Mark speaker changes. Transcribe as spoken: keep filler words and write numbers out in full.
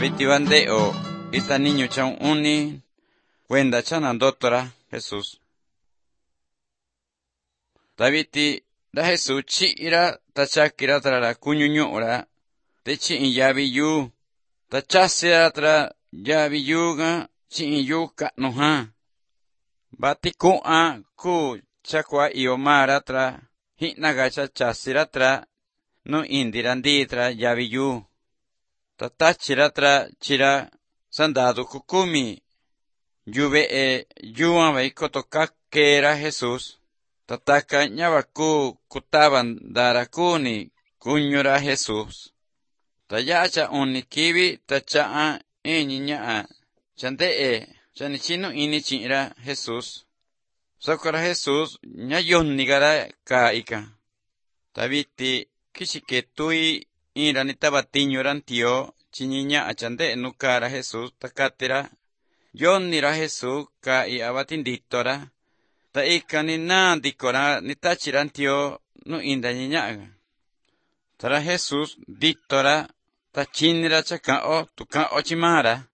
Speaker 1: viti bandeo ita niño cha uni kuenda cha nandotora Jesús. Taviti da Jesús chi'ira tachakira tra kuñuñu'ra te chi'in yavi yu tachasira tra yavi yuga chi'in yu ka'nuja. Bati ku'a ku chakwa iomara tra hi'naga cha chasira tra no indira ndi tra yavi yu. Tatachira tra chira sandadu kukumi. Yuve'e yuan vai kotokakera Jesús. Tataka ñavaku kutaban darakuni kuñura Jesús. Tayacha uni kivi tacha'a iñi ña'a chande'e chanichino ini chi'ira Jesús. Sokora Jesús ñayonnigara ka'ika. Taviti kishiketui ira nitabatiñuran tio chiñi ña'a chande'e nukara Jesús takatira. Yonnira Jesús ka'i abatinditora. Ta ika ni nandikora ni tachiran tio no inda ñañaga. Tara Jesús ditora ta chinira chakao tu kao chimara.